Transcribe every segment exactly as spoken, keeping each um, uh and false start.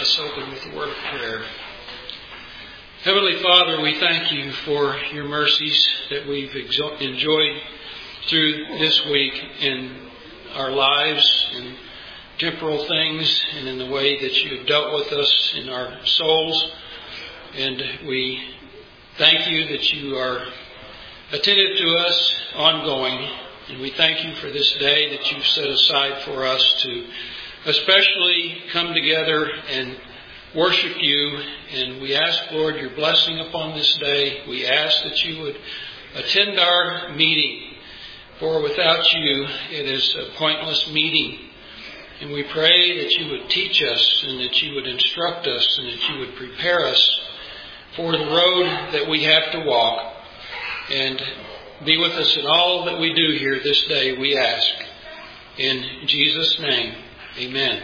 Let's open with a word of prayer. Heavenly Father, we thank you for your mercies that we've enjoyed through this week in our lives, in temporal things, and in the way that you have dealt with us in our souls. And we thank you that you are attentive to us ongoing. And we thank you for this day that you've set aside for us to especially come together and worship you. And we ask, Lord, your blessing upon this day. We ask that you would attend our meeting, for without you it is a pointless meeting. And we pray that you would teach us and that you would instruct us and that you would prepare us for the road that we have to walk. And be with us in all that we do here this day, we ask. In Jesus' name, amen.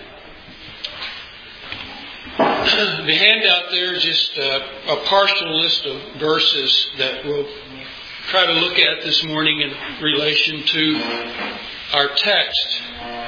The handout there is just a, a partial list of verses that we'll try to look at this morning in relation to our text.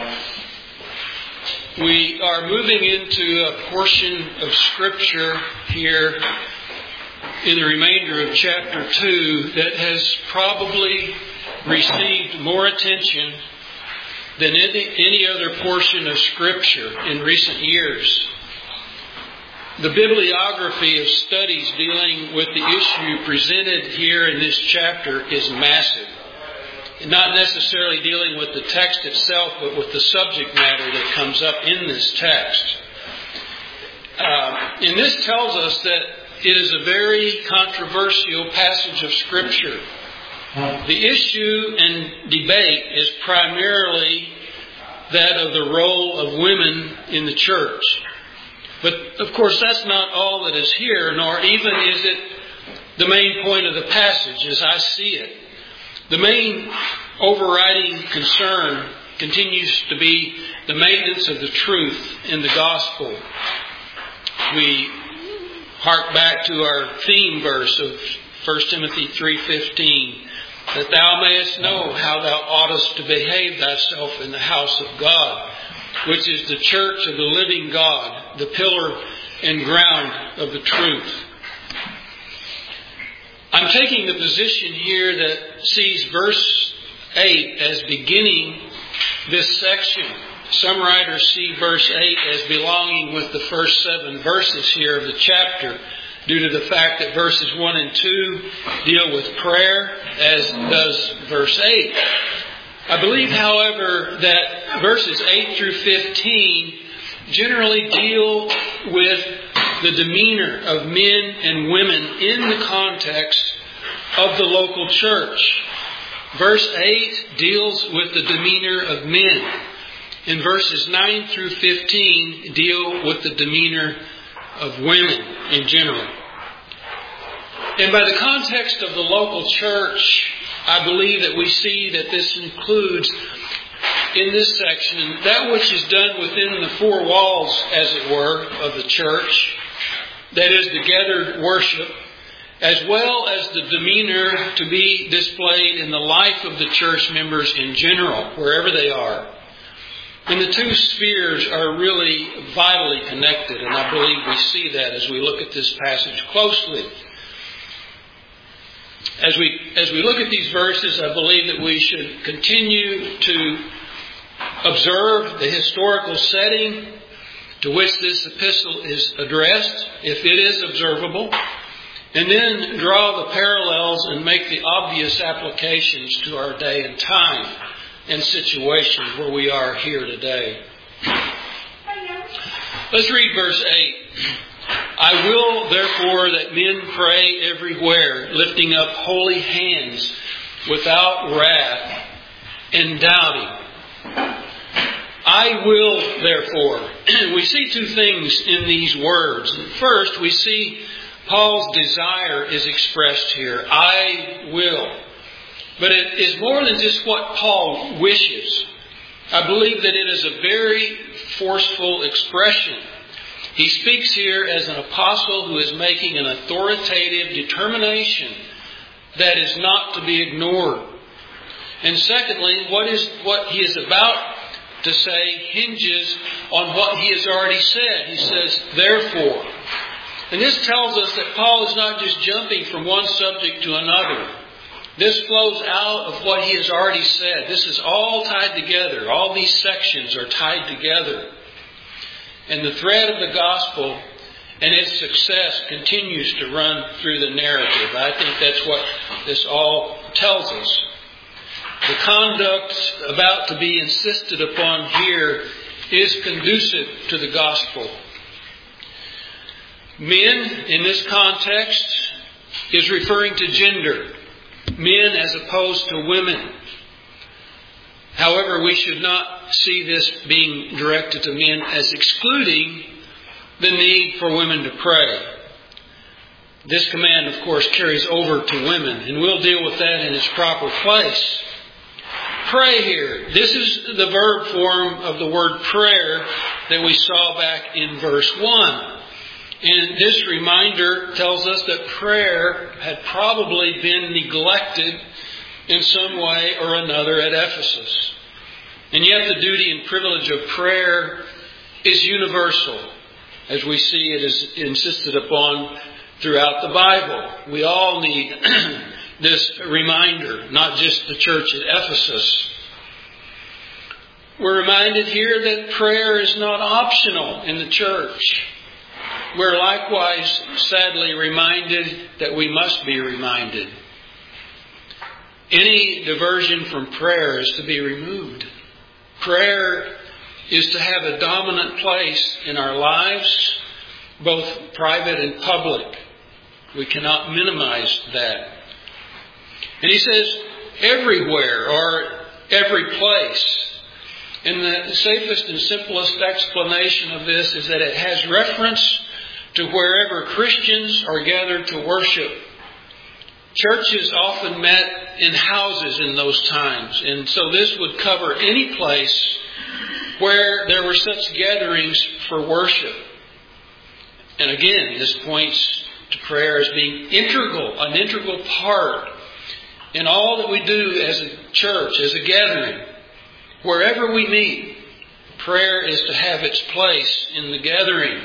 We are moving into a portion of Scripture here in the remainder of chapter two that has probably received more attention than any, any other portion of Scripture in recent years. The bibliography of studies dealing with the issue presented here in this chapter is massive. Not necessarily dealing with the text itself, but with the subject matter that comes up in this text. Uh, and this tells us that it is a very controversial passage of Scripture. The issue and debate is primarily that of the role of women in the church. But, of course, that's not all that is here, nor even is it the main point of the passage as I see it. The main overriding concern continues to be the maintenance of the truth in the gospel. We hark back to our theme verse of First Timothy three fifteen, that thou mayest know how thou oughtest to behave thyself in the house of God, which is the church of the living God, the pillar and ground of the truth. I'm taking the position here that sees verse eight as beginning this section. Some writers see verse eight as belonging with the first seven verses here of the chapter, due to the fact that verses one and two deal with prayer, as does verse eight. I believe, however, that verses eight through fifteen generally deal with the demeanor of men and women in the context of the local church. Verse eight deals with the demeanor of men. And verses nine through fifteen deal with the demeanor of women in general. And by the context of the local church, I believe that we see that this includes, in this section, that which is done within the four walls, as it were, of the church, that is the gathered worship, as well as the demeanor to be displayed in the life of the church members in general, wherever they are. And the two spheres are really vitally connected, and I believe we see that as we look at this passage closely. As we as we look at these verses, I believe that we should continue to observe the historical setting to which this epistle is addressed, if it is observable, and then draw the parallels and make the obvious applications to our day and time and situation where we are here today. Let's read verse eight. I will, therefore, that men pray everywhere, lifting up holy hands without wrath and doubting. I will, therefore. We see two things in these words. First, we see Paul's desire is expressed here. I will. But it is more than just what Paul wishes. I believe that it is a very forceful expression. He speaks here as an apostle who is making an authoritative determination that is not to be ignored. And secondly, what is what he is about to say hinges on what he has already said. He says, therefore. And this tells us that Paul is not just jumping from one subject to another. This flows out of what he has already said. This is all tied together. All these sections are tied together. And the thread of the gospel and its success continues to run through the narrative. I think that's what this all tells us. The conduct about to be insisted upon here is conducive to the gospel. Men, in this context, is referring to gender. Men as opposed to women. However, we should not see this being directed to men as excluding the need for women to pray. This command, of course, carries over to women, and we'll deal with that in its proper place. Pray here. This is the verb form of the word prayer that we saw back in verse one. And this reminder tells us that prayer had probably been neglected in some way or another at Ephesus. And yet the duty and privilege of prayer is universal, as we see it is insisted upon throughout the Bible. We all need this reminder, not just the church at Ephesus. We're reminded here that prayer is not optional in the church. We're likewise sadly reminded that we must be reminded. Any diversion from prayer is to be removed. Prayer is to have a dominant place in our lives, both private and public. We cannot minimize that. And he says everywhere or every place. And the safest and simplest explanation of this is that it has reference to wherever Christians are gathered to worship. Churches often met in houses in those times, and so this would cover any place where there were such gatherings for worship. And again, this points to prayer as being integral, an integral part in all that we do as a church, as a gathering. Wherever we meet, prayer is to have its place in the gathering.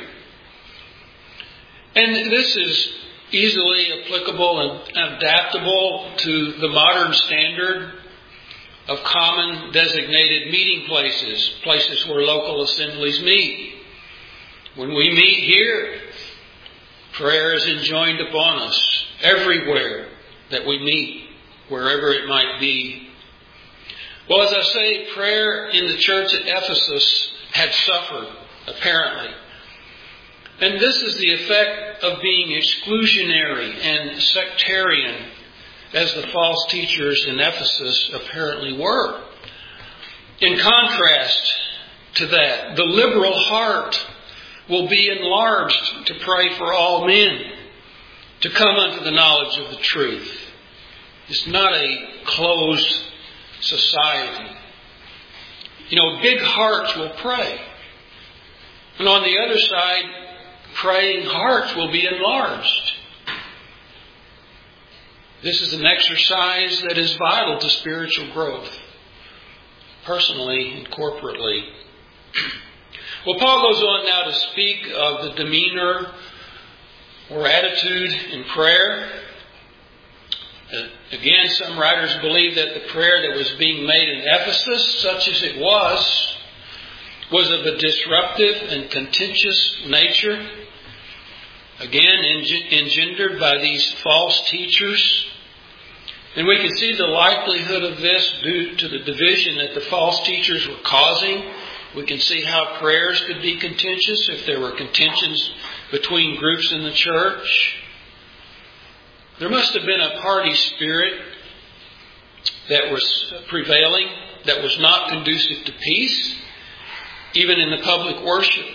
And this is easily applicable and adaptable to the modern standard of common designated meeting places, places where local assemblies meet. When we meet here, prayer is enjoined upon us everywhere that we meet, wherever it might be. Well, as I say, prayer in the church at Ephesus had suffered, apparently. And this is the effect of being exclusionary and sectarian, as the false teachers in Ephesus apparently were. In contrast to that, the liberal heart will be enlarged to pray for all men to come unto the knowledge of the truth. It's not a closed society. You know, big hearts will pray. And on the other side, praying hearts will be enlarged. This is an exercise that is vital to spiritual growth, personally and corporately. Well, Paul goes on now to speak of the demeanor or attitude in prayer. Uh, again, some writers believe that the prayer that was being made in Ephesus, such as it was, was of a disruptive and contentious nature. Again, engendered by these false teachers. And we can see the likelihood of this due to the division that the false teachers were causing. We can see how prayers could be contentious if there were contentions between groups in the church. There must have been a party spirit that was prevailing, that was not conducive to peace, even in the public worship.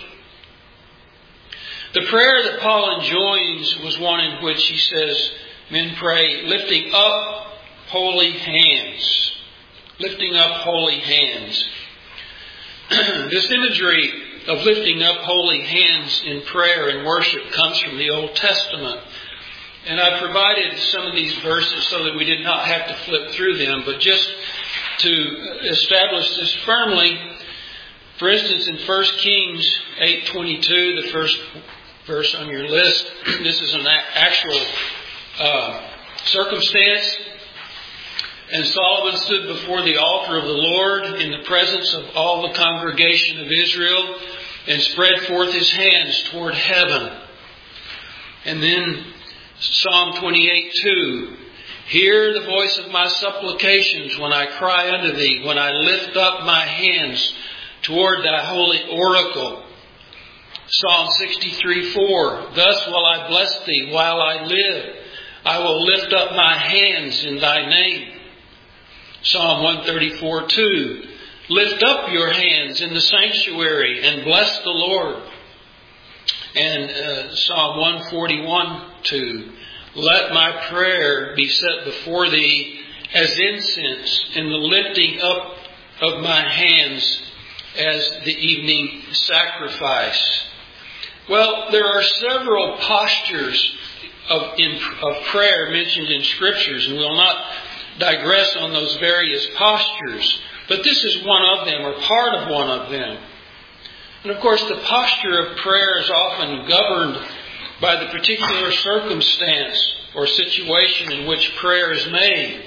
The prayer that Paul enjoins was one in which he says, men pray, lifting up holy hands. Lifting up holy hands. This imagery of lifting up holy hands in prayer and worship comes from the Old Testament. And I provided some of these verses so that we did not have to flip through them, but just to establish this firmly, For instance, in First Kings eight twenty-two, the first verse on your list, this is an actual uh, circumstance. And Solomon stood before the altar of the Lord in the presence of all the congregation of Israel and spread forth his hands toward heaven. And then Psalm twenty-eight two. Hear the voice of my supplications when I cry unto thee, when I lift up my hands toward thy holy oracle. Psalm sixty-three four. Thus will I bless thee while I live. I will lift up my hands in thy name. Psalm one thirty-four two. Lift up your hands in the sanctuary and bless the Lord. And uh, Psalm one forty-one two. Let my prayer be set before thee as incense, and the lifting up of my hands as the evening sacrifice. Well, there are several postures of, in, of prayer mentioned in Scriptures, and we'll not digress on those various postures, but this is one of them, or part of one of them. And of course, the posture of prayer is often governed by the particular circumstance or situation in which prayer is made.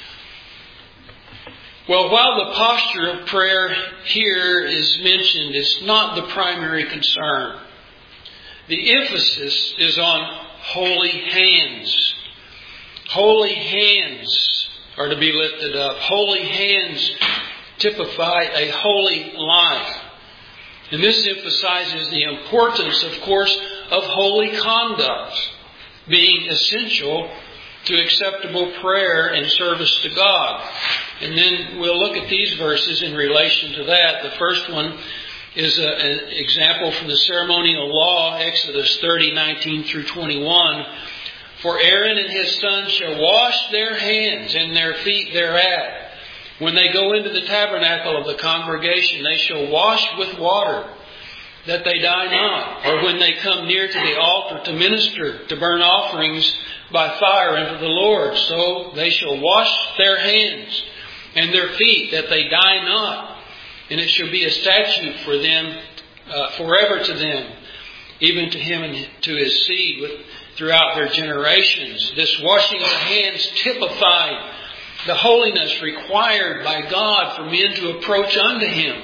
Well, while the posture of prayer here is mentioned, it's not the primary concern. The emphasis is on holy hands. Holy hands are to be lifted up. Holy hands typify a holy life. And this emphasizes the importance, of course, of holy conduct being essential to acceptable prayer and service to God. And then we'll look at these verses in relation to that. The first one is a, an example from the ceremonial law, Exodus thirty nineteen through twenty-one. For Aaron and his sons shall wash their hands and their feet thereat. When they go into the tabernacle of the congregation, they shall wash with water, that they die not. Or when they come near to the altar to minister, to burn offerings by fire unto the Lord, so they shall wash their hands and their feet, that they die not. And it shall be a statute for them, uh, forever to them, even to him and to his seed with, throughout their generations. This washing of the hands typified the holiness required by God for men to approach unto Him.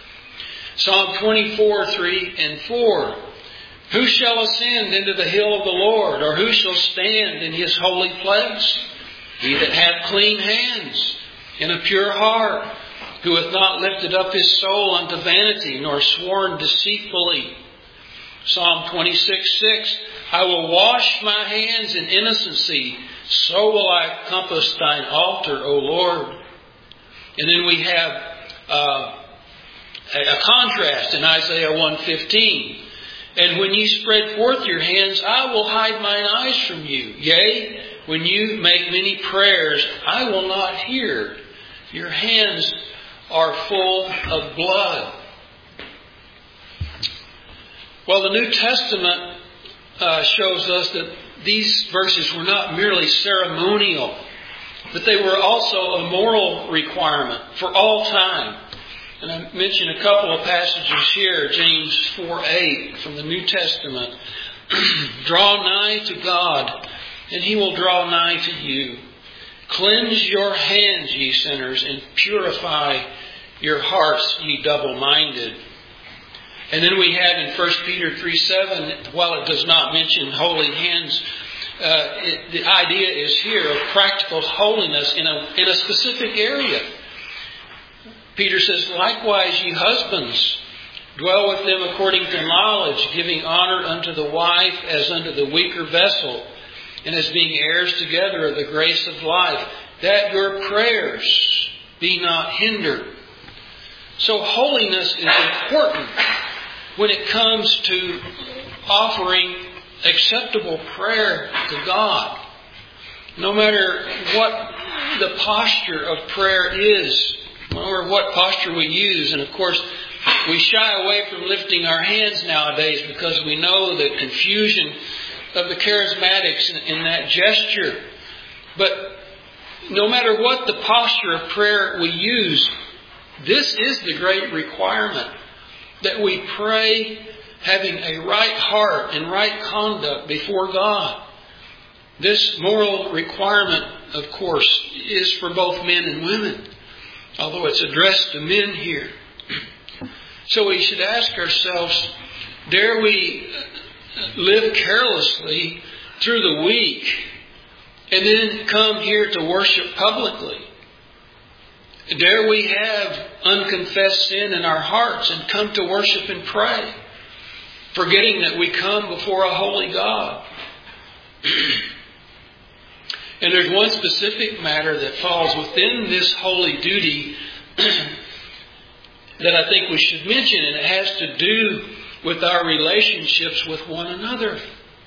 Psalm twenty-four, three and four. Who shall ascend into the hill of the Lord, or who shall stand in His holy place? He that hath clean hands and a pure heart, who hath not lifted up his soul unto vanity, nor sworn deceitfully. Psalm twenty-six, six. I will wash my hands in innocency, so will I compass thine altar, O Lord. And then we have uh, a contrast in Isaiah one fifteen. And when ye spread forth your hands, I will hide mine eyes from you. Yea, when you make many prayers, I will not hear. Your hands are full of blood. Well, the New Testament uh, shows us that these verses were not merely ceremonial, but they were also a moral requirement for all time. And I mentioned a couple of passages here, James four eight from the New Testament. Draw nigh to God, and He will draw nigh to you. Cleanse your hands, ye sinners, and purify your hearts, ye double-minded. And then we have in First Peter three seven, while it does not mention holy hands, uh, it, the idea is here of practical holiness in a, in a specific area. Peter says, likewise, ye husbands, dwell with them according to knowledge, giving honor unto the wife as unto the weaker vessel, and as being heirs together of the grace of life, that your prayers be not hindered. So holiness is important when it comes to offering acceptable prayer to God. No matter what the posture of prayer is, or what posture we use. And of course, we shy away from lifting our hands nowadays because we know the confusion of the charismatics in, in that gesture. But no matter what the posture of prayer we use, this is the great requirement that we pray having a right heart and right conduct before God. This moral requirement, of course, is for both men and women, although it's addressed to men here. So we should ask ourselves, dare we live carelessly through the week and then come here to worship publicly? Dare we have unconfessed sin in our hearts and come to worship and pray, forgetting that we come before a holy God? And there's one specific matter that falls within this holy duty that I think we should mention, and it has to do with our relationships with one another.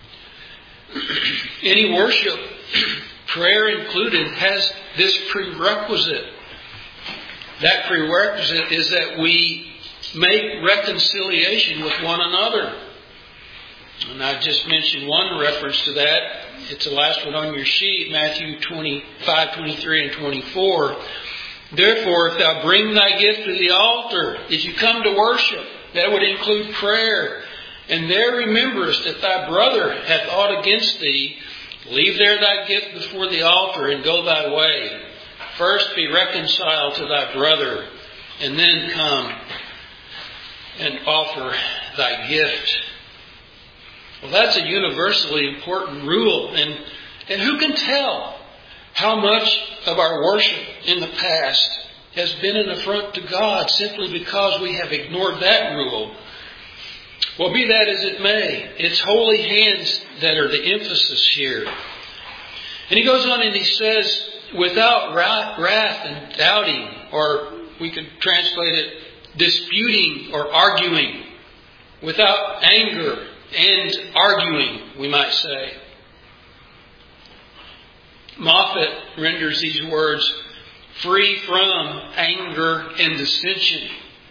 Any worship, prayer included, has this prerequisite. That prerequisite is that we make reconciliation with one another. And I just mentioned one reference to that. It's the last one on your sheet, Matthew twenty-five, twenty-three, and twenty-four. Therefore, if thou bring thy gift to the altar, as you come to worship, that would include prayer. And there rememberest that thy brother hath aught against thee, leave there thy gift before the altar and go thy way. First be reconciled to thy brother, and then come and offer thy gift. Well, that's a universally important rule. And, and who can tell how much of our worship in the past has been an affront to God simply because we have ignored that rule? Well, be that as it may, it's holy hands that are the emphasis here. And he goes on and he says, without wrath and doubting, or we could translate it, disputing or arguing, without anger and arguing, we might say. Moffat renders these words, free from anger and dissension.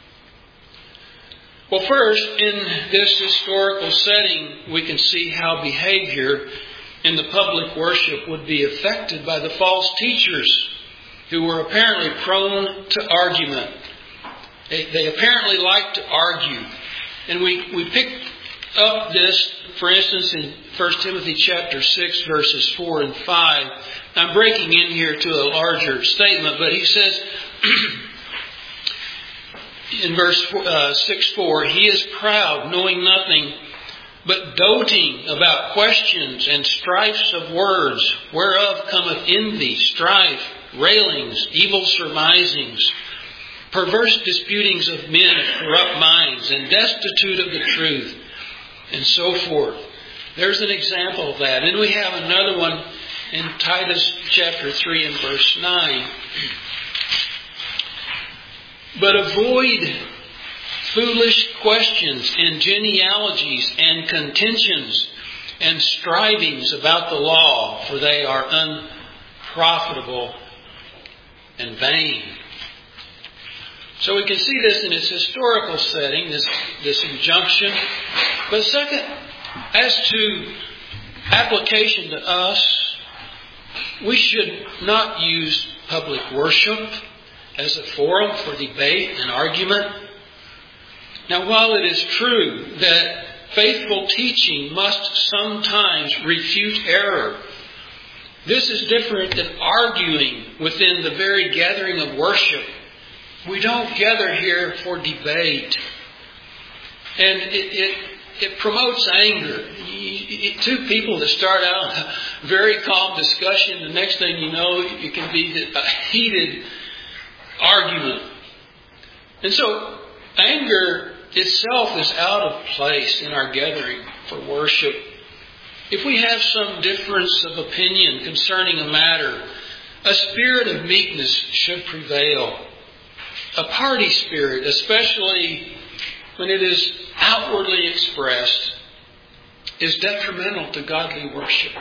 Well, first, in this historical setting, we can see how behavior in the public worship would be affected by the false teachers who were apparently prone to argument. They, they apparently liked to argue. And we, we pick up this, for instance, in First Timothy chapter six, verses four and five. I'm breaking in here to a larger statement, but he says in verse uh, six four, he is proud, knowing nothing, but doting about questions and strifes of words, whereof cometh envy, strife, railings, evil surmisings, perverse disputings of men of corrupt minds, and destitute of the truth, and so forth. There's an example of that. And we have another one in Titus chapter three and verse nine. But avoid foolish questions and genealogies and contentions and strivings about the law, for they are unprofitable and vain. So we can see this in its historical setting, this, this injunction. But second, as to application to us, we should not use public worship as a forum for debate and argument. Now, while it is true that faithful teaching must sometimes refute error, this is different than arguing within the very gathering of worship. We don't gather here for debate. And it, it, it promotes anger. Two people that start out a very calm discussion, the next thing you know, it can be a heated argument. And so anger itself is out of place in our gathering for worship. If we have some difference of opinion concerning a matter, a spirit of meekness should prevail. A party spirit, especially when it is outwardly expressed, is detrimental to godly worship.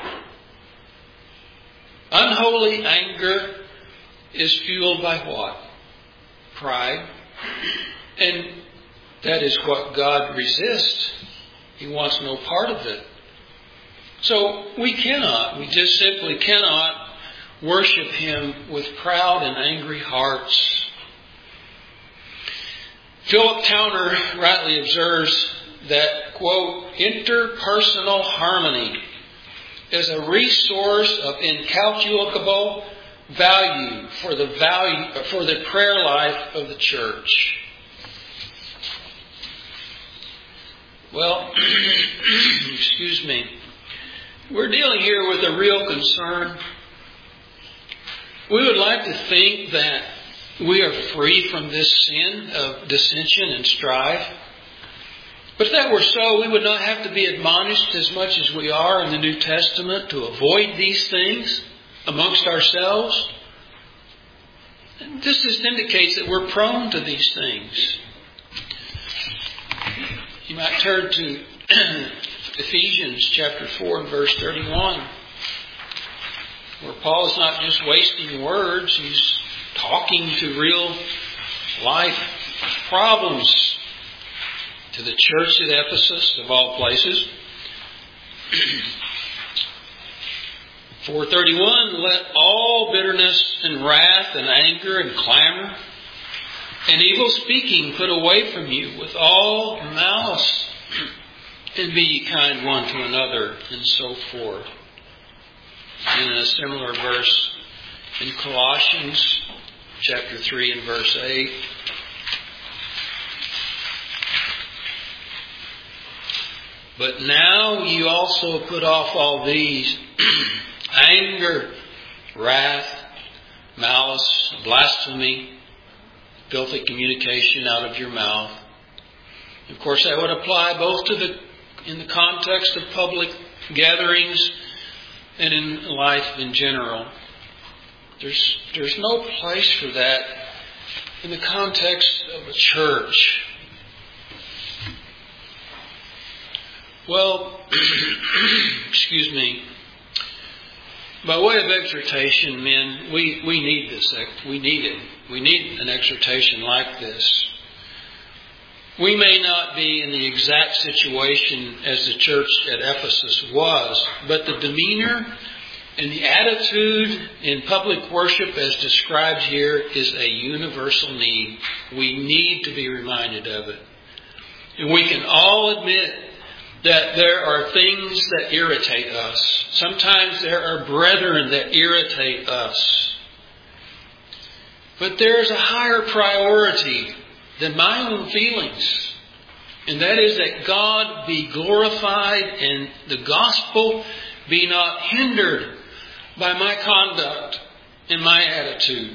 Unholy anger is fueled by what? Pride. And that is what God resists. He wants no part of it. So we cannot, we just simply cannot worship Him with proud and angry hearts. Philip Towner rightly observes that, quote, interpersonal harmony is a resource of incalculable value for the value for the prayer life of the church. Well, excuse me. We're dealing here with a real concern. We would like to think that we are free from this sin of dissension and strife. But if that were so, we would not have to be admonished as much as we are in the New Testament to avoid these things amongst ourselves. And this just indicates that we're prone to these things. You might turn to Ephesians chapter four and verse thirty-one, where Paul is not just wasting words, he's talking to real life problems to the church at Ephesus, of all places. four thirty-one, let all bitterness and wrath and anger and clamor and evil speaking put away from you with all malice, and be ye kind one to another, and so forth. In a similar verse in Colossians chapter three and verse eight. But now you also put off all these, anger, wrath, malice, blasphemy, filthy communication out of your mouth. Of course, that would apply both to the in the context of public gatherings and in life in general. There's there's no place for that in the context of a church. Well, excuse me. By way of exhortation, men, we, we need this. We need it. We need an exhortation like this. We may not be in the exact situation as the church at Ephesus was, but the demeanor and the attitude in public worship as described here is a universal need. We need to be reminded of it. And we can all admit that there are things that irritate us. Sometimes there are brethren that irritate us. But there is a higher priority than my own feelings. And that is that God be glorified and the gospel be not hindered by my conduct and my attitude.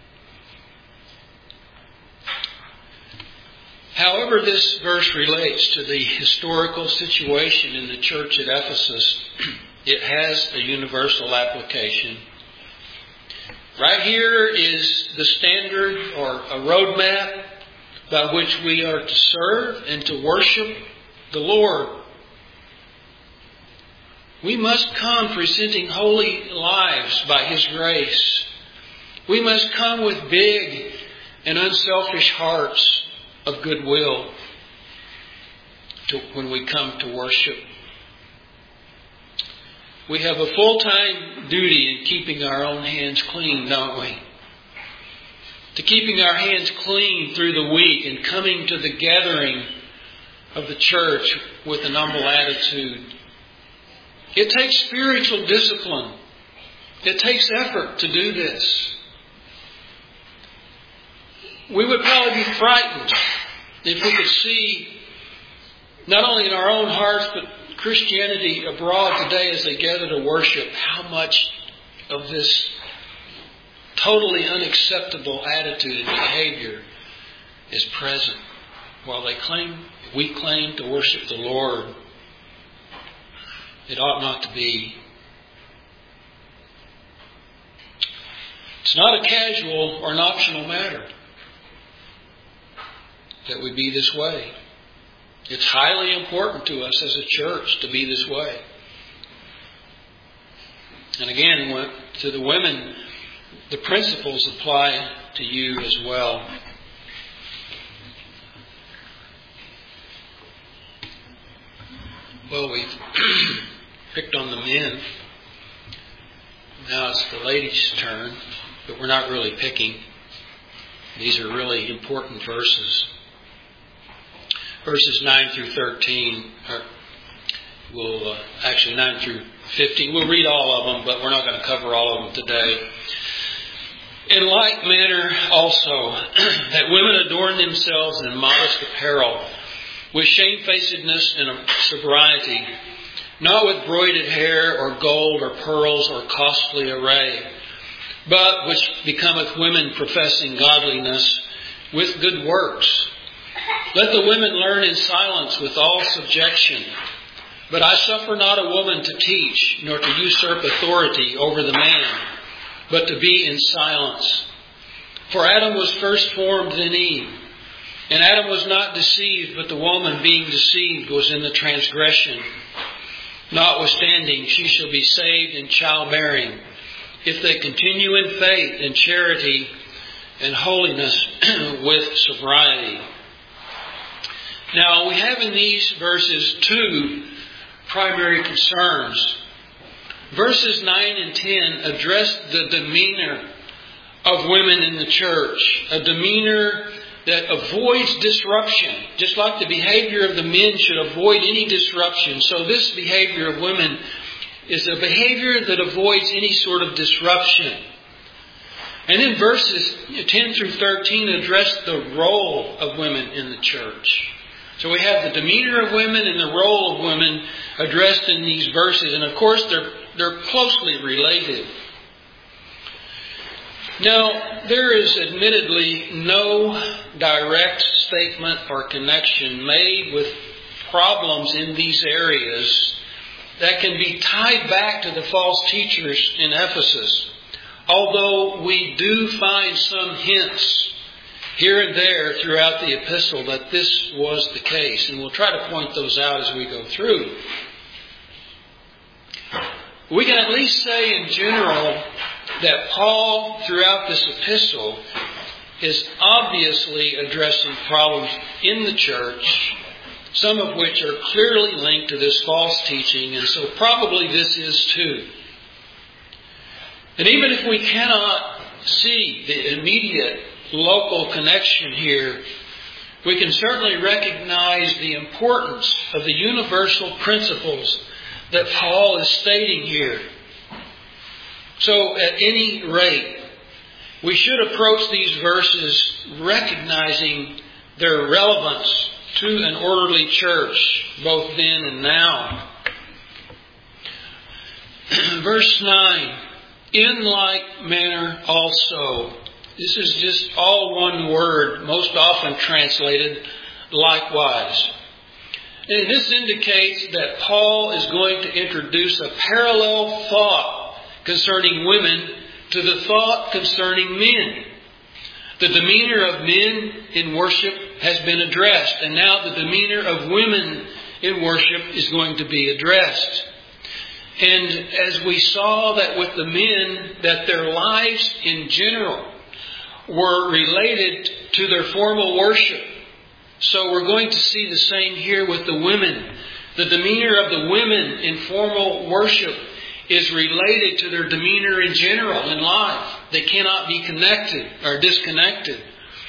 However this verse relates to the historical situation in the church at Ephesus, it has a universal application. Right here is the standard or a roadmap by which we are to serve and to worship the Lord. We must come presenting holy lives by His grace. We must come with big and unselfish hearts of goodwill to, when we come to worship. We have a full-time duty in keeping our own hands clean, don't we? To keeping our hands clean through the week and coming to the gathering of the church with an humble attitude. It takes spiritual discipline. It takes effort to do this. We would probably be frightened if we could see, not only in our own hearts, but Christianity abroad today as they gather to worship, how much of this totally unacceptable attitude and behavior is present. While they claim, we claim to worship the Lord, it ought not to be. It's not a casual or an optional matter that we be this way. It's highly important to us as a church to be this way. And again, to the women, the principles apply to you as well. Well, we've picked on the men. Now it's the ladies' turn, but we're not really picking. These are really important verses. verses nine through thirteen. Or we'll uh, actually nine through fifteen. We'll read all of them, but we're not going to cover all of them today. In like manner also, that women adorn themselves in modest apparel, with shamefacedness and sobriety, not with broided hair or gold or pearls or costly array, but which becometh women professing godliness with good works. Let the women learn in silence with all subjection. But I suffer not a woman to teach, nor to usurp authority over the man, but to be in silence. For Adam was first formed, then Eve. And Adam was not deceived, but the woman being deceived was in the transgression. Notwithstanding, she shall be saved in childbearing, if they continue in faith and charity and holiness with sobriety. Now, we have in these verses two primary concerns. Verses nine and ten address the demeanor of women in the church, a demeanor that avoids disruption, just like the behavior of the men should avoid any disruption. So this behavior of women is a behavior that avoids any sort of disruption. And then verses ten through thirteen address the role of women in the church. So we have the demeanor of women and the role of women addressed in these verses. And of course, they're, they're closely related. Now, there is admittedly no direct statement or connection made with problems in these areas that can be tied back to the false teachers in Ephesus. Although we do find some hints here and there throughout the epistle that this was the case. And we'll try to point those out as we go through. We can at least say in general that Paul, throughout this epistle, is obviously addressing problems in the church, some of which are clearly linked to this false teaching, and so probably this is too. And even if we cannot see the immediate local connection here, we can certainly recognize the importance of the universal principles that Paul is stating here. So at any rate, we should approach these verses recognizing their relevance to an orderly church, both then and now. Verse nine, in like manner also. This is just all one word, most often translated likewise. And this indicates that Paul is going to introduce a parallel thought concerning women to the thought concerning men. The demeanor of men in worship has been addressed, and now the demeanor of women in worship is going to be addressed. And as we saw that with the men, that their lives in general were related to their formal worship. So we're going to see the same here with the women. The demeanor of the women in formal worship is related to their demeanor in general in life. They cannot be connected or disconnected.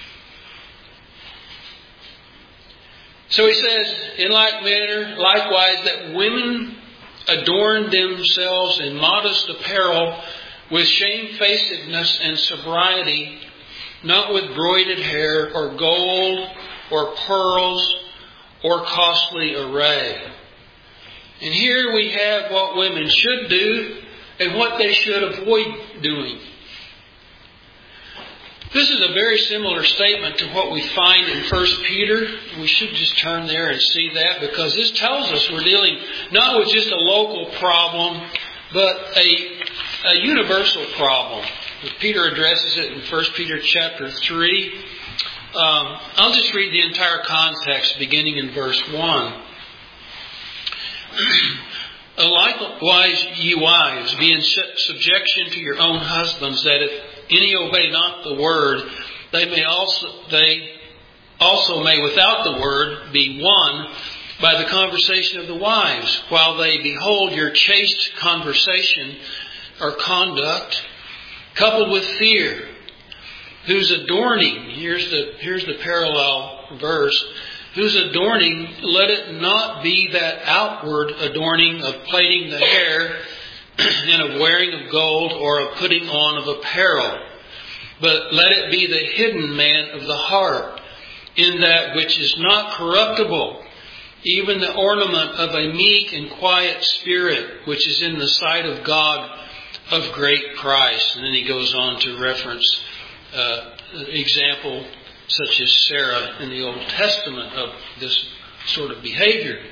So he says, in like manner, likewise, that women adorn themselves in modest apparel with shamefacedness and sobriety, not with broided hair or gold or pearls or costly array. And here we have what women should do and what they should avoid doing. This is a very similar statement to what we find in First Peter. We should just turn there and see that, because this tells us we're dealing not with just a local problem, but a, a universal problem. Peter addresses it in First Peter chapter three. Um, I'll just read the entire context beginning in verse one. Likewise, ye wives, be in subjection to your own husbands, that if any obey not the word, they may also they also may without the word be won by the conversation of the wives, while they behold your chaste conversation or conduct, coupled with fear, whose adorning, here's the here's the parallel verse, whose adorning, let it not be that outward adorning of plaiting the hair and of wearing of gold or of putting on of apparel, but let it be the hidden man of the heart, in that which is not corruptible, even the ornament of a meek and quiet spirit, which is in the sight of God of great price. And then he goes on to reference uh, an example such as Sarah in the Old Testament of this sort of behavior.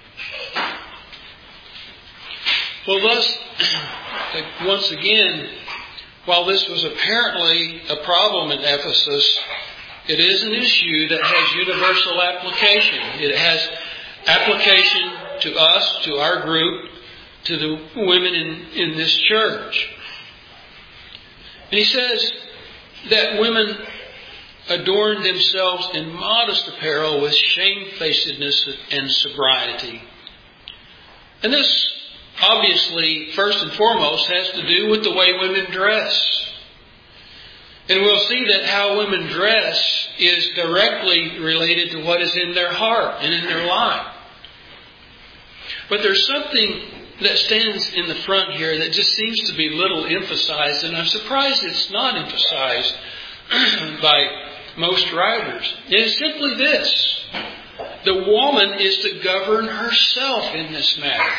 Well, thus, once again, while this was apparently a problem in Ephesus, it is an issue that has universal application. It has application to us, to our group, to the women in, in this church. And he says that women adorn themselves in modest apparel with shamefacedness and sobriety. And this obviously, first and foremost, has to do with the way women dress. And we'll see that how women dress is directly related to what is in their heart and in their life. But there's something that stands in the front here that just seems to be little emphasized, and I'm surprised it's not emphasized by most writers. It is simply this: the woman is to govern herself in this matter.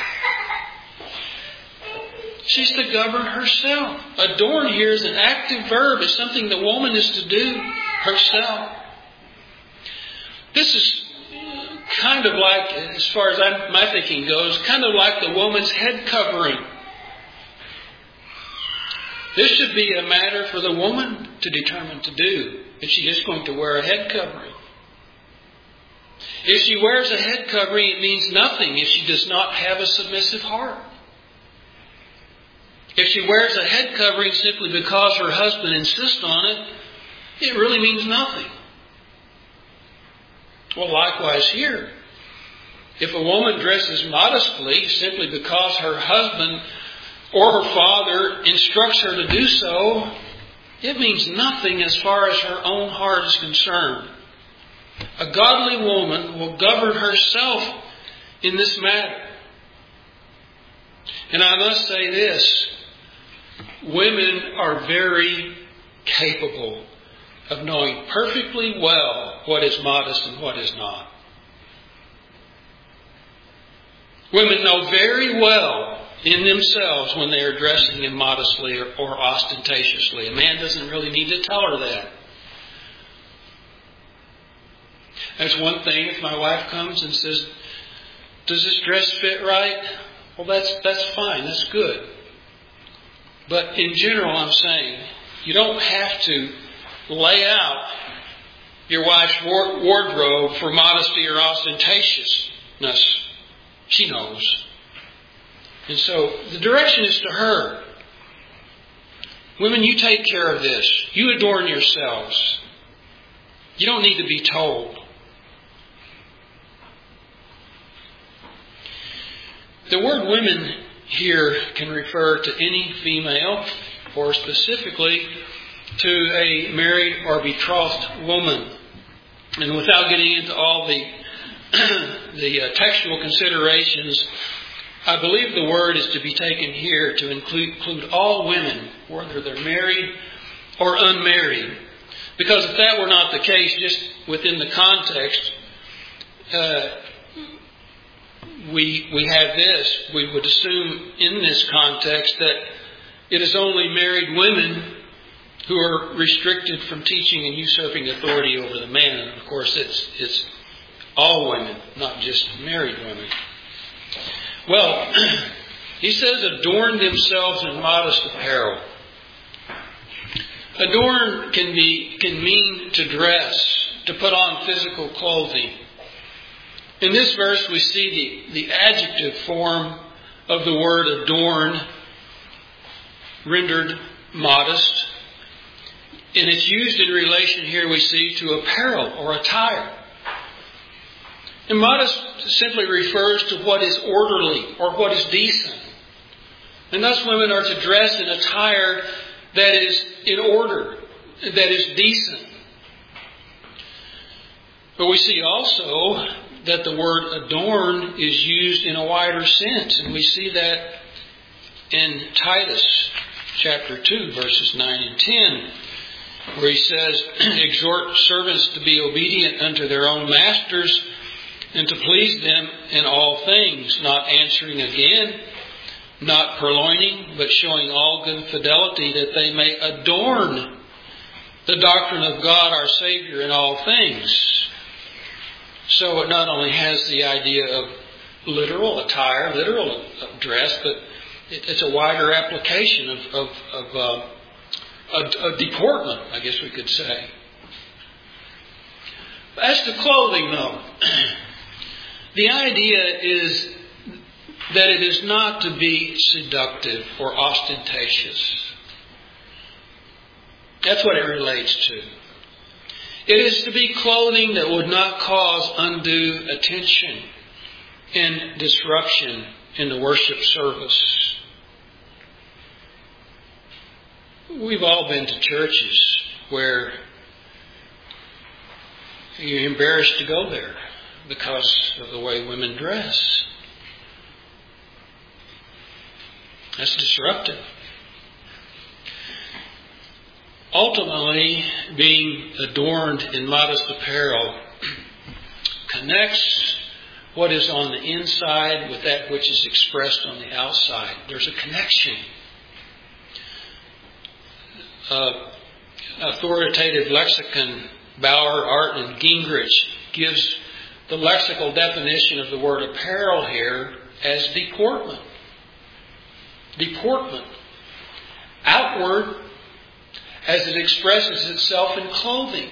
She's to govern herself. Adorn here is an active verb. It's something the woman is to do herself. This is kind of like, as far as I'm, my thinking goes, kind of like the woman's head covering. This should be a matter for the woman to determine to do, if she is going to wear a head covering. If she wears a head covering, it means nothing if she does not have a submissive heart. If she wears a head covering simply because her husband insists on it, it really means nothing. Well, likewise here. If a woman dresses modestly simply because her husband or her father instructs her to do so, it means nothing as far as her own heart is concerned. A godly woman will govern herself in this matter. And I must say this: women are very capable of knowing perfectly well what is modest and what is not. Women know very well in themselves when they are dressing immodestly or, or ostentatiously. A man doesn't really need to tell her that. That's one thing. If my wife comes and says, "Does this dress fit right?" Well, that's that's fine. That's good. But in general, I'm saying, you don't have to lay out your wife's wardrobe for modesty or ostentatiousness. She knows. And so the direction is to her. Women, you take care of this. You adorn yourselves. You don't need to be told. The word women here can refer to any female, or specifically to a married or betrothed woman. And without getting into all the the uh, textual considerations, I believe the word is to be taken here to include, include all women, whether they're married or unmarried. Because if that were not the case, just within the context, uh, we we have this. We would assume in this context that it is only married women who are restricted from teaching and usurping authority over the man. And of course, it's it's all women, not just married women. Well, he says, adorn themselves in modest apparel. Adorn can be can mean to dress, to put on physical clothing. In this verse, we see the, the adjective form of the word adorn, rendered modest. And it's used in relation here, we see, to apparel or attire. And modest simply refers to what is orderly or what is decent. And thus women are to dress in attire that is in order, that is decent. But we see also that the word adorn is used in a wider sense. And we see that in Titus chapter two, verses nine and ten, where he says, exhort servants to be obedient unto their own masters and to please them in all things, not answering again, not purloining, but showing all good fidelity, that they may adorn the doctrine of God our Savior in all things. So it not only has the idea of literal attire, literal dress, but it's a wider application of, of, of uh, a, a deportment, I guess we could say. As to clothing, though, the idea is that it is not to be seductive or ostentatious. That's what it relates to. It is to be clothing that would not cause undue attention and disruption in the worship service. We've all been to churches where you're embarrassed to go there because of the way women dress. That's disruptive. Ultimately, being adorned in modest apparel connects what is on the inside with that which is expressed on the outside. There's a connection. Uh, authoritative lexicon Bauer, Art, and Gingrich gives the lexical definition of the word apparel here as deportment. Deportment. Outward, as it expresses itself in clothing.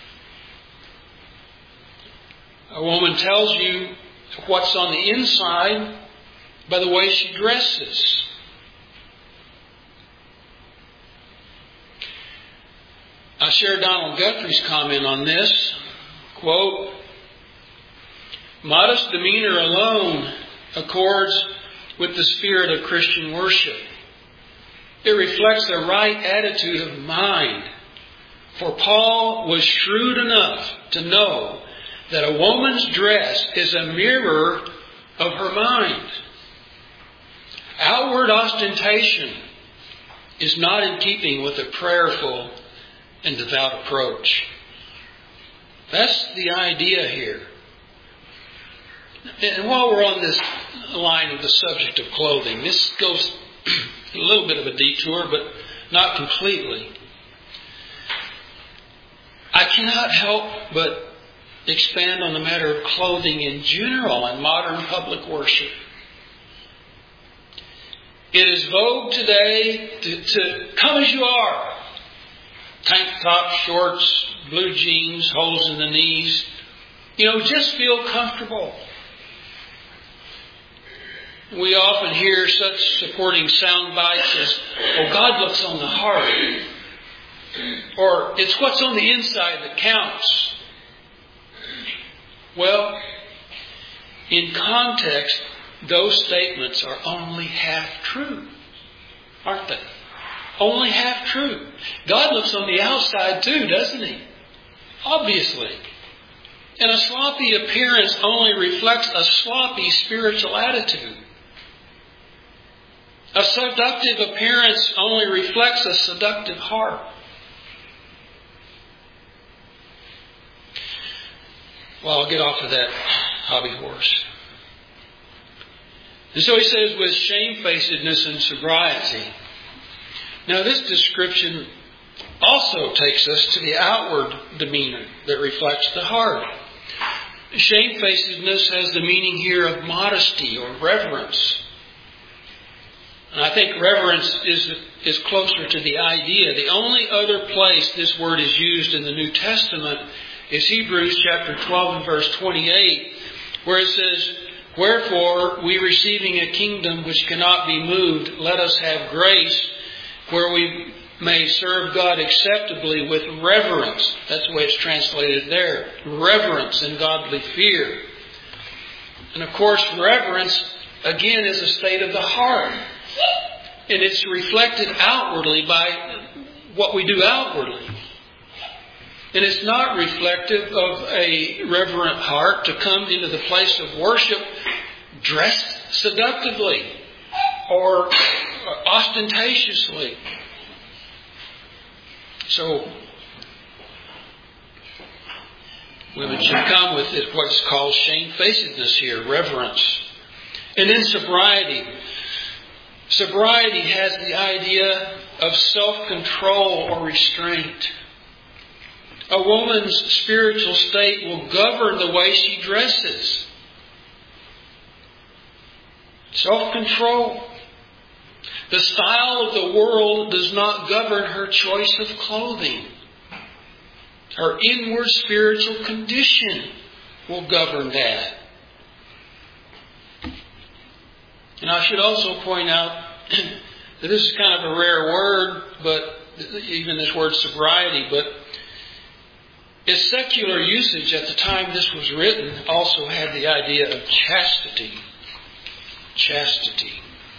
A woman tells you what's on the inside by the way she dresses. I share Donald Guthrie's comment on this. Quote, modest demeanor alone accords with the spirit of Christian worship. It reflects a right attitude of mind. For Paul was shrewd enough to know that a woman's dress is a mirror of her mind. Outward ostentation is not in keeping with a prayerful and devout approach. That's the idea here. And while we're on this line of the subject of clothing, this goes a little bit of a detour, but not completely. I cannot help but expand on the matter of clothing in general in modern public worship. It is vogue today to, to come as you are. Tank top, shorts, blue jeans, holes in the knees. You know, just feel comfortable. We often hear such supporting sound bites as, oh, God looks on the heart. Or, it's what's on the inside that counts. Well, in context, those statements are only half true, aren't they? Only half true. God looks on the outside too, doesn't He? Obviously. And a sloppy appearance only reflects a sloppy spiritual attitude. A seductive appearance only reflects a seductive heart. Well, I'll get off of that hobby horse. And so he says, with shamefacedness and sobriety. Now, this description also takes us to the outward demeanor that reflects the heart. Shamefacedness has the meaning here of modesty or reverence. And I think reverence is, is closer to the idea. The only other place this word is used in the New Testament is Hebrews chapter twelve and verse twenty-eight, where it says, wherefore, we receiving a kingdom which cannot be moved, let us have grace where we may serve God acceptably with reverence. That's the way it's translated there. Reverence and godly fear. And of course, reverence, again, is a state of the heart. And it's reflected outwardly by what we do outwardly. And it's not reflective of a reverent heart to come into the place of worship dressed seductively or ostentatiously. So, women should come with what's called shamefacedness here, reverence. And then sobriety. Sobriety has the idea of self-control or restraint. A woman's spiritual state will govern the way she dresses. Self-control. The style of the world does not govern her choice of clothing. Her inward spiritual condition will govern that. And I should also point out that this is kind of a rare word, but even this word sobriety, but its secular usage at the time this was written also had the idea of chastity. Chastity.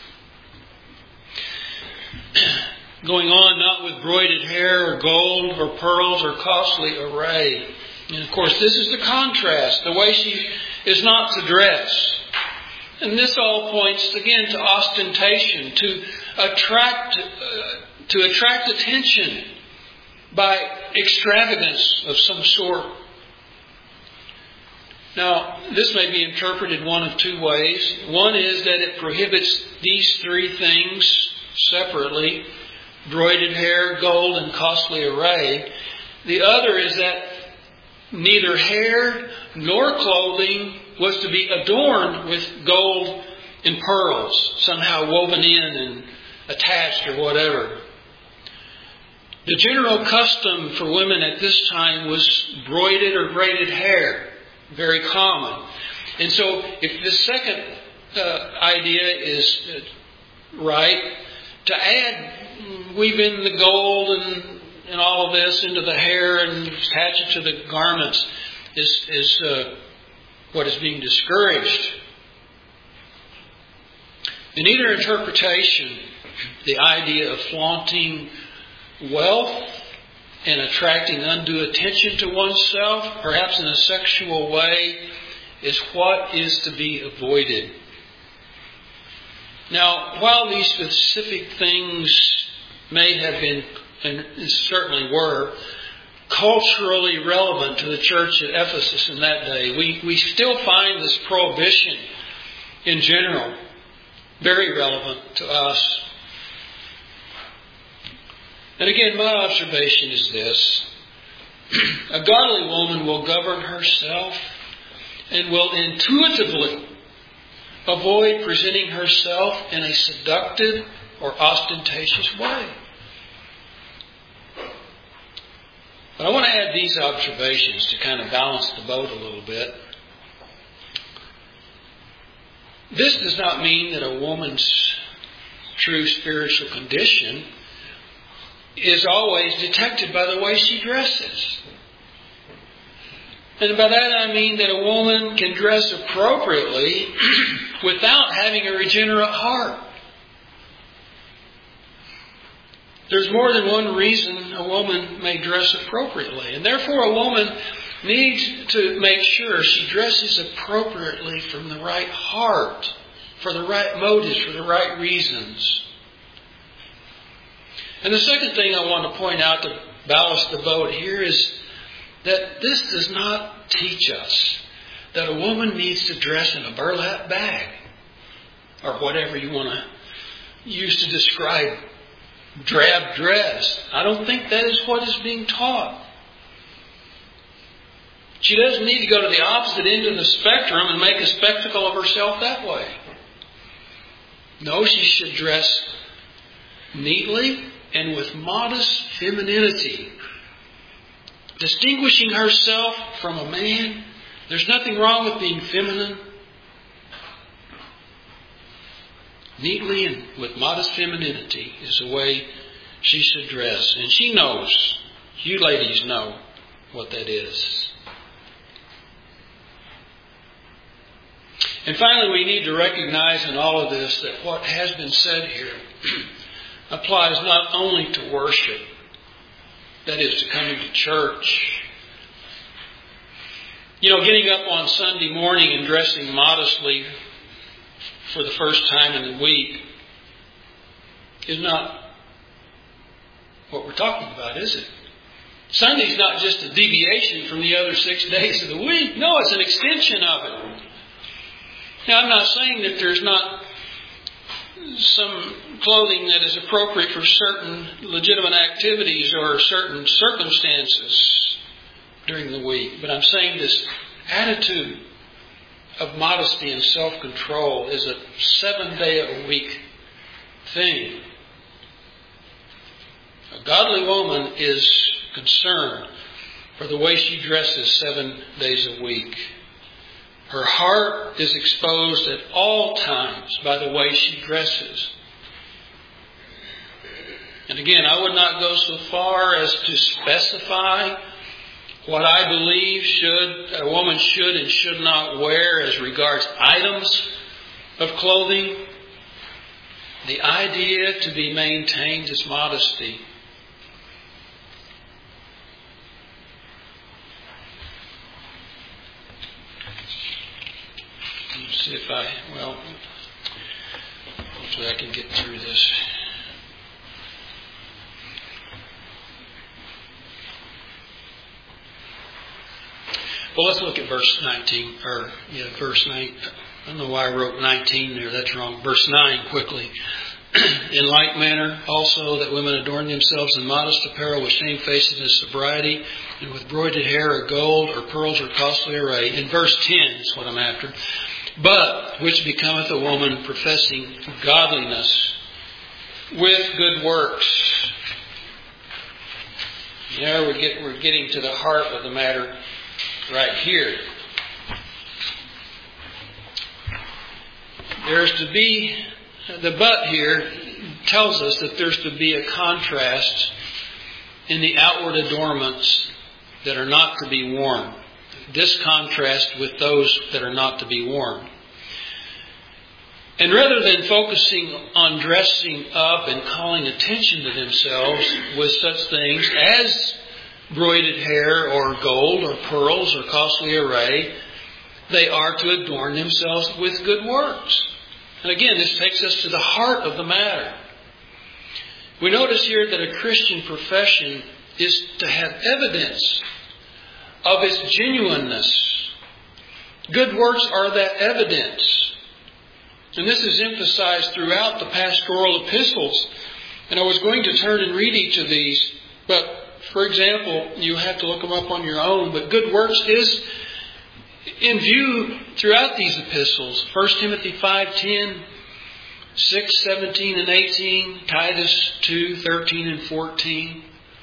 Going on not with broided hair or gold or pearls or costly array. And of course this is the contrast, the way she is not to dress. And this all points again to ostentation, to attract, uh, to attract attention by extravagance of some sort. Now, this may be interpreted one of two ways. One is that it prohibits these three things separately, broided hair, gold, and costly array. The other is that neither hair nor clothing was to be adorned with gold and pearls, somehow woven in and attached or whatever. The general custom for women at this time was broided or braided hair, very common. And so if the second uh, idea is uh, right, to add, weave in the gold and, and all of this into the hair and attach it to the garments is, is uh, what is being discouraged. In either interpretation, the idea of flaunting wealth and attracting undue attention to oneself, perhaps in a sexual way, is what is to be avoided. Now, while these specific things may have been, and certainly were, culturally relevant to the church at Ephesus in that day, we, we still find this prohibition in general very relevant to us. And again, my observation is this. A godly woman will govern herself and will intuitively avoid presenting herself in a seductive or ostentatious way. But I want to add these observations to kind of balance the boat a little bit. This does not mean that a woman's true spiritual condition is always detected by the way she dresses. And by that I mean that a woman can dress appropriately without having a regenerate heart. There's more than one reason a woman may dress appropriately. And therefore a woman needs to make sure she dresses appropriately from the right heart, for the right motives, for the right reasons. And the second thing I want to point out to ballast the boat here is that this does not teach us that a woman needs to dress in a burlap bag or whatever you want to use to describe drab dress. I don't think that is what is being taught. She doesn't need to go to the opposite end of the spectrum and make a spectacle of herself that way. No, she should dress neatly and with modest femininity, distinguishing herself from a man. There's nothing wrong with being feminine. Neatly and with modest femininity is the way she should dress. And she knows, you ladies know what that is. And finally, we need to recognize in all of this that what has been said here applies not only to worship, that is to coming to church, You know, getting up on Sunday morning and dressing modestly for the first time in the week is not what we're talking about, is it? Sunday's not just a deviation from the other six days of the week. No, it's an extension of it. Now, I'm not saying that there's not some clothing that is appropriate for certain legitimate activities or certain circumstances during the week. But I'm saying this attitude of modesty and self-control is a seven-day-a-week thing. A godly woman is concerned for the way she dresses seven days a week. Her heart is exposed at all times by the way she dresses. And again, I would not go so far as to specify what I believe should a woman should and should not wear as regards items of clothing. The idea to be maintained is modesty. Let's see if I, well, hopefully I can get through this. Well, let's look at verse nineteen, or, yeah, verse nine. I don't know why I wrote nineteen there. That's wrong. Verse nine, quickly. In like manner, also, that women adorn themselves in modest apparel with shamefacedness, sobriety, and with broidered hair, or gold, or pearls, or costly array. In verse ten is what I'm after. But which becometh a woman professing godliness with good works. Now we're, get, we're getting to the heart of the matter right here. There's to be, the but here tells us that there's to be a contrast in the outward adornments that are not to be worn. This contrast with those that are not to be worn. And rather than focusing on dressing up and calling attention to themselves with such things as broidered hair or gold or pearls or costly array, they are to adorn themselves with good works. And again, this takes us to the heart of the matter. We notice here that a Christian profession is to have evidence of its genuineness. Good works are that evidence. And this is emphasized throughout the pastoral epistles. And I was going to turn and read each of these, but for example, you have to look them up on your own, but good works is in view throughout these epistles. First Timothy five ten, six, seventeen and eighteen, Titus two, thirteen and fourteen.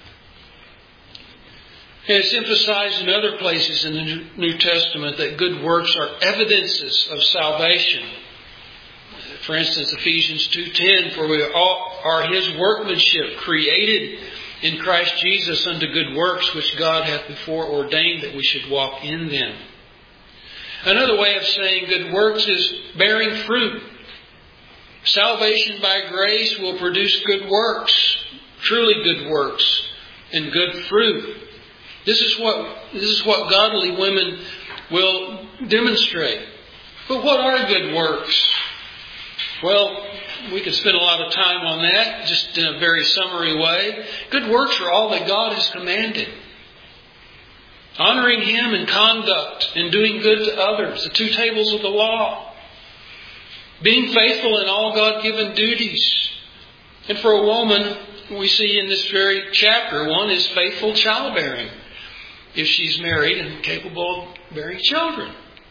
And it's emphasized in other places in the New Testament that good works are evidences of salvation. For instance, Ephesians two ten, for we all are His workmanship, created in Christ Jesus unto good works, which God hath before ordained that we should walk in them. Another way of saying good works is bearing fruit. Salvation by grace will produce good works, truly good works, and good fruit. This is what this is what godly women will demonstrate. But what are good works? Well, we could spend a lot of time on that, just in a very summary way. Good works are all that God has commanded. Honoring Him in conduct and doing good to others, the two tables of the law. Being faithful in all God-given duties. And for a woman, we see in this very chapter, one is faithful childbearing, if she's married and capable of bearing children.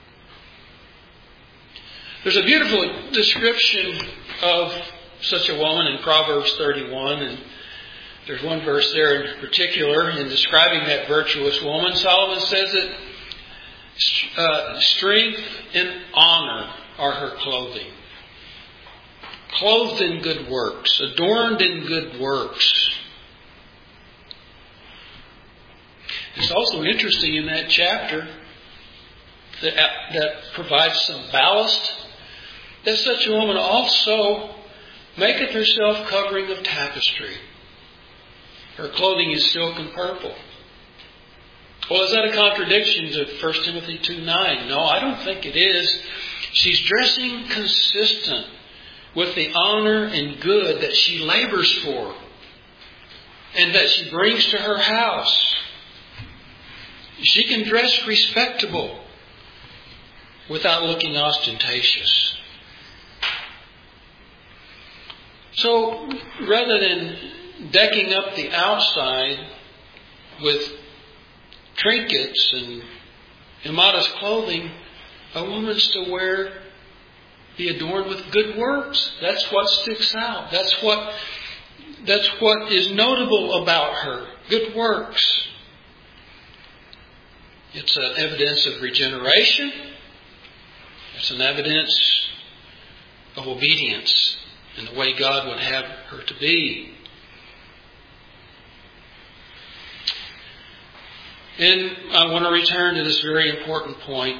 There's a beautiful description of such a woman in Proverbs thirty-one, and there's one verse there in particular in describing that virtuous woman. Solomon says that uh, strength and honor are her clothing. Clothed in good works, adorned in good works. It's also interesting in that chapter that, that provides some ballast, that such a woman also maketh herself covering of tapestry. Her clothing is silk and purple. Well, is that a contradiction to First Timothy two nine? No, I don't think it is. She's dressing consistent with the honor and good that she labors for and that she brings to her house. She can dress respectable without looking ostentatious. So, rather than decking up the outside with trinkets and immodest clothing, a woman's to wear, be adorned with good works. That's what sticks out. That's what, that's what is notable about her. Good works. It's an evidence of regeneration. It's an evidence of obedience in the way God would have her to be. And I want to return to this very important point.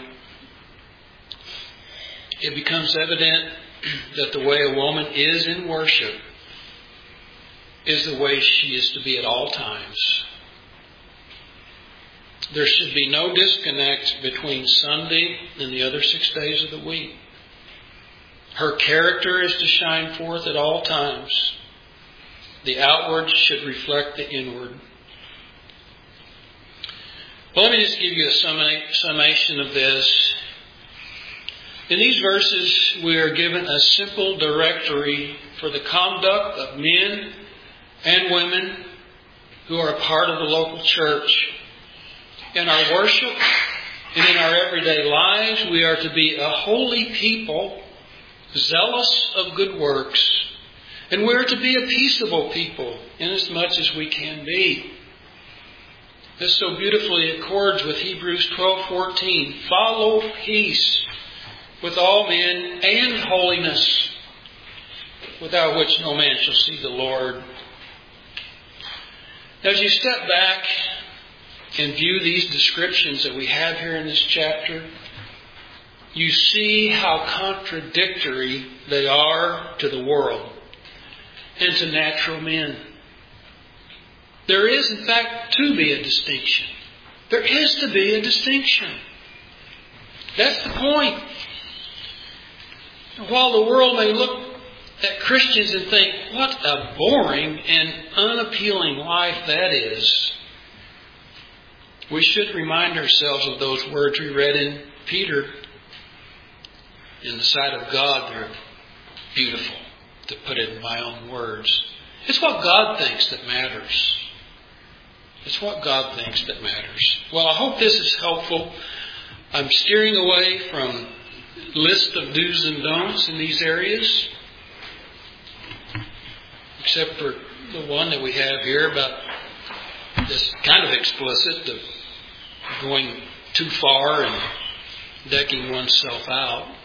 It becomes evident that the way a woman is in worship is the way she is to be at all times. There should be no disconnect between Sunday and the other six days of the week. Her character is to shine forth at all times. The outward should reflect the inward. Well, let me just give you a summation of this. In these verses, we are given a simple directory for the conduct of men and women who are a part of the local church. In our worship and in our everyday lives, we are to be a holy people, zealous of good works. And we are to be a peaceable people, inasmuch as we can be. This so beautifully accords with Hebrews twelve fourteen. Follow peace with all men and holiness, without which no man shall see the Lord. As you step back and view these descriptions that we have here in this chapter, you see how contradictory they are to the world and to natural men. There is, in fact, to be a distinction. There is to be a distinction. That's the point. While the world may look at Christians and think, what a boring and unappealing life that is, we should remind ourselves of those words we read in Peter. In the sight of God, they're beautiful, to put it in my own words. It's what God thinks that matters. It's what God thinks that matters. Well, I hope this is helpful. I'm steering away from list of do's and don'ts in these areas, except for the one that we have here about this kind of explicit of going too far and decking oneself out.